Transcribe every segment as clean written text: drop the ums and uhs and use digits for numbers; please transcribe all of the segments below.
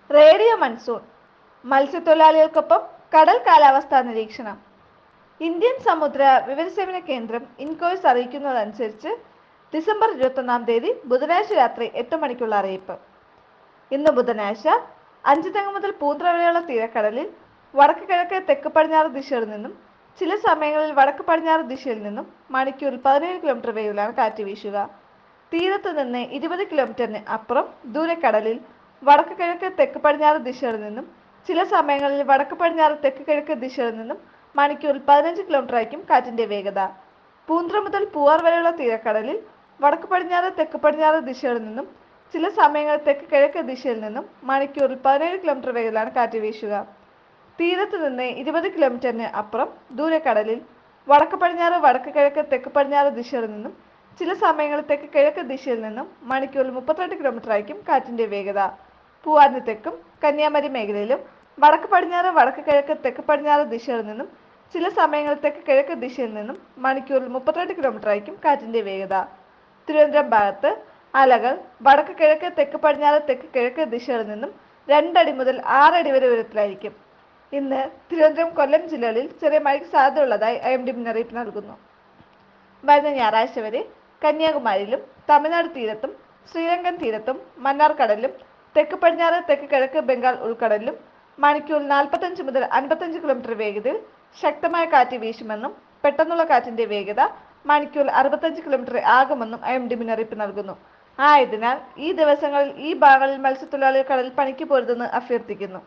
Radio monsoon മത്സ്യത്തൊഴിലാളികൾക്കൊപ്പം കടൽ കാലാവസ്ഥാ നിരീക്ഷണം. ഇന്ത്യൻ സമുദ്ര വിവരസേവന കേന്ദ്രം ഇൻകോയ്സ് അറിയിക്കുന്നതനുസരിച്ച് ഡിസംബർ 21 ബുധനാഴ്ച രാത്രി 8 മണിക്കുള്ള അറിയിപ്പ്. ഇന്ന് ബുധനാഴ്ച അഞ്ചുതെങ്ങ് മുതൽ പൂന്ത്ര വരെയുള്ള തീരക്കടലിൽ വടക്ക് കിഴക്ക് തെക്ക് പടിഞ്ഞാറ് ദിശയിൽ നിന്നും ചില സമയങ്ങളിൽ വടക്ക് പടിഞ്ഞാറ് ദിശയിൽ നിന്നും മണിക്കൂറിൽ 17 കിലോമീറ്റർ വേഗത്തിലാണ് കാറ്റ് വീശുക. തീരത്ത് നിന്ന് 20 കിലോമീറ്ററിന് അപ്പുറം ദൂരക്കടലിൽ വടക്ക് കിഴക്ക് തെക്ക് പടിഞ്ഞാറ് ദിശയിൽ നിന്നും ചില സമയങ്ങളിൽ വടക്ക് പടിഞ്ഞാറ് തെക്ക് കിഴക്ക് ദിശയിൽ നിന്നും മണിക്കൂറിൽ 15 കിലോമീറ്റർ ആയിരിക്കും കാറ്റിന്റെ വേഗത. പൂന്ത്ര മുതൽ പൂവാർ വരെയുള്ള തീരക്കടലിൽ വടക്ക് പടിഞ്ഞാറ് തെക്ക് പടിഞ്ഞാറ് ദിശയിൽ നിന്നും ചില സമയങ്ങളിൽ തെക്ക് കിഴക്ക് ദിശയിൽ നിന്നും മണിക്കൂറിൽ 17 കിലോമീറ്റർ വേഗത്തിലാണ് കാറ്റ് വീശുക. തീരത്ത് നിന്ന് 20 കിലോമീറ്ററിന് അപ്പുറം ദൂരക്കടലിൽ വടക്ക് പടിഞ്ഞാറ് വടക്ക് കിഴക്ക് തെക്ക് പടിഞ്ഞാറ് ദിശയിൽ നിന്നും ചില സമയങ്ങളിൽ തെക്ക് കിഴക്ക് ദിശയിൽ നിന്നും മണിക്കൂറിൽ 32 കിലോമീറ്റർ ആയിരിക്കും കാറ്റിന്റെ വേഗത. പൂവാറിന് തെക്കും കന്യാകുമാരി മേഖലയിലും വടക്ക് പടിഞ്ഞാറ് വടക്ക് കിഴക്ക് തെക്ക് പടിഞ്ഞാറ് ദിശയിൽ നിന്നും ചില സമയങ്ങളിൽ തെക്ക് കിഴക്ക് ദിശയിൽ നിന്നും മണിക്കൂറിൽ 32 കിലോമീറ്റർ ആയിരിക്കും കാറ്റിന്റെ വേഗത. തിരുവനന്തപുരം ഭാഗത്ത് അലകൾ വടക്ക് കിഴക്ക് തെക്ക് പടിഞ്ഞാറ് തെക്ക് കിഴക്ക് ദിശയിൽ നിന്നും 2 അടി മുതൽ 6 അടി വരെ ഉയരത്തിലായിരിക്കും. ഇന്ന് തിരുവനന്തപുരം കൊല്ലം ജില്ലകളിൽ ചെറിയ മഴയ്ക്ക് സാധ്യതയുള്ളതായി IMD മുന്നറിയിപ്പ് നൽകുന്നു. വരുന്ന ഞായറാഴ്ച വരെ കന്യാകുമാരിയിലും തമിഴ്നാട് തീരത്തും ശ്രീലങ്കൻ തീരത്തും മന്നാർ കടലിലും തെക്ക് പടിഞ്ഞാറ് തെക്ക് കിഴക്ക് ബംഗാൾ ഉൾക്കടലിലും മണിക്കൂറിൽ 45 മുതൽ 55 കിലോമീറ്റർ വേഗതയിൽ ശക്തമായ കാറ്റ് വീശുമെന്നും പെട്ടെന്നുള്ള കാറ്റിന്റെ വേഗത മണിക്കൂറിൽ 65 കിലോമീറ്റർ ആകുമെന്നും IMD മുന്നറിയിപ്പ് നൽകുന്നു. ആയതിനാൽ ഈ ദിവസങ്ങളിൽ ഈ ഭാഗങ്ങളിൽ മത്സ്യത്തൊഴിലാളികൾ കടലിൽ പണിക്ക് പോരുതെന്ന് അഭ്യർത്ഥിക്കുന്നു.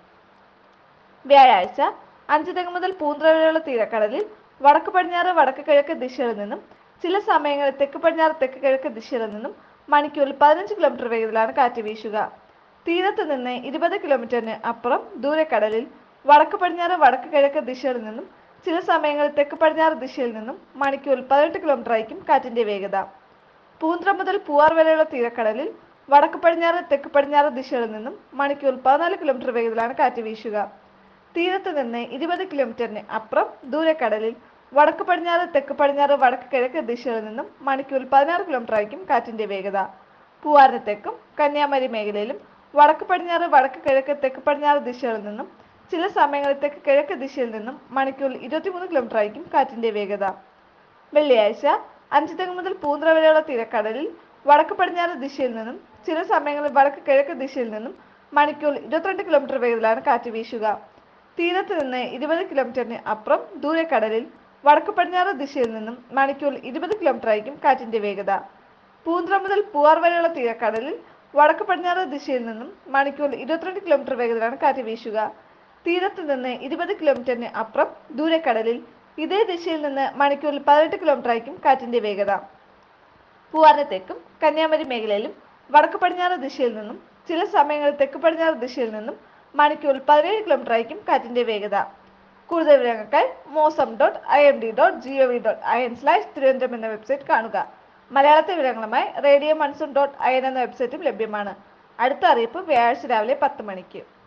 വ്യാഴാഴ്ച അഞ്ചുതെങ്ങ് മുതൽ പൂന്ത്ര വരെയുള്ള തീരക്കടലിൽ വടക്ക് പടിഞ്ഞാറ് വടക്ക് കിഴക്ക് ദിശയിൽ നിന്നും ചില സമയങ്ങളിൽ തെക്ക് പടിഞ്ഞാറ് തെക്ക് കിഴക്ക് ദിശയിൽ നിന്നും മണിക്കൂറിൽ 15 കിലോമീറ്റർ വേഗത്തിലാണ് കാറ്റ് വീശുക. തീരത്ത് നിന്ന് 20 കിലോമീറ്ററിന് അപ്പുറം ദൂരക്കടലിൽ വടക്ക് പടിഞ്ഞാറ് വടക്ക് കിഴക്ക് ദിശയിൽ നിന്നും ചില സമയങ്ങളിൽ തെക്ക് പടിഞ്ഞാറ് ദിശയിൽ നിന്നും മണിക്കൂറിൽ 18 കിലോമീറ്റർ ആയിരിക്കും കാറ്റിന്റെ വേഗത. പൂന്ത്ര മുതൽ പൂവാർ വരെയുള്ള തീരക്കടലിൽ വടക്ക് പടിഞ്ഞാറ് തെക്ക് പടിഞ്ഞാറ് ദിശയിൽ നിന്നും മണിക്കൂറിൽ 14 കിലോമീറ്റർ വേഗത്തിലാണ് കാറ്റ് വീശുക. തീരത്ത് നിന്ന് 20 കിലോമീറ്ററിന് അപ്പുറം ദൂരക്കടലിൽ വടക്ക് പടിഞ്ഞാറ് തെക്ക് പടിഞ്ഞാറ് വടക്ക് കിഴക്ക് ദിശയിൽ നിന്നും മണിക്കൂറിൽ 16 കിലോമീറ്റർ ആയിരിക്കും കാറ്റിന്റെ വേഗത. പൂവാറിന് തെക്കും കന്യാകുമാരി മേഖലയിലും വടക്ക് പടിഞ്ഞാറ് വടക്ക് കിഴക്ക് തെക്ക് പടിഞ്ഞാറ് ദിശയിൽ നിന്നും ചില സമയങ്ങളിൽ തെക്ക് കിഴക്ക് ദിശയിൽ നിന്നും മണിക്കൂറിൽ 23 കിലോമീറ്റർ ആയിരിക്കും കാറ്റിന്റെ വേഗത. വെള്ളിയാഴ്ച അഞ്ചുതെങ്ങ് മുതൽ പൂന്ത്ര വരെയുള്ള തീരക്കടലിൽ വടക്ക് പടിഞ്ഞാറ് ദിശയിൽ നിന്നും ചില സമയങ്ങളിൽ വടക്ക് കിഴക്ക് ദിശയിൽ നിന്നും മണിക്കൂറിൽ 22 കിലോമീറ്റർ വേഗത്തിലാണ് കാറ്റ് വീശുക. തീരത്ത് നിന്ന് 20 കിലോമീറ്ററിന് അപ്പുറം ദൂരക്കടലിൽ വടക്ക് പടിഞ്ഞാറ് ദിശയിൽ നിന്നും മണിക്കൂറിൽ 20 കിലോമീറ്റർ ആയിരിക്കും കാറ്റിന്റെ വേഗത. പൂന്ത്ര മുതൽ പൂവാർ വരെയുള്ള തീരക്കടലിൽ വടക്ക് പടിഞ്ഞാറ് ദിശയിൽ നിന്നും മണിക്കൂറിൽ 22 കിലോമീറ്റർ വേഗത്തിലാണ് കാറ്റ് വീശുക. തീരത്ത് നിന്ന് 20 കിലോമീറ്ററിന് അപ്പുറം ദൂരക്കടലിൽ ഇതേ ദിശയിൽ നിന്ന് മണിക്കൂറിൽ 18 കിലോമീറ്റർ ആയിരിക്കും കാറ്റിന്റെ വേഗത. പൂവാറിന് തെക്കും കന്യാകുമാരി മേഖലയിലും വടക്ക് പടിഞ്ഞാറ് ദിശയിൽ നിന്നും ചില സമയങ്ങളിൽ തെക്ക് പടിഞ്ഞാറ് ദിശയിൽ നിന്നും മണിക്കൂറിൽ 17 കിലോമീറ്റർ ആയിരിക്കും കാറ്റിന്റെ വേഗത. കൂടുതൽ വിവരങ്ങൾക്കായി mosam.imd.gov.in/തിരുവനന്തപുരം എന്ന വെബ്സൈറ്റ് കാണുക. മലയാളത്തെ വിവരങ്ങളുമായി radio monsoon.in എന്ന വെബ്സൈറ്റും ലഭ്യമാണ്. അടുത്ത അറിയിപ്പ് വ്യാഴാഴ്ച രാവിലെ 10 മണിക്ക്.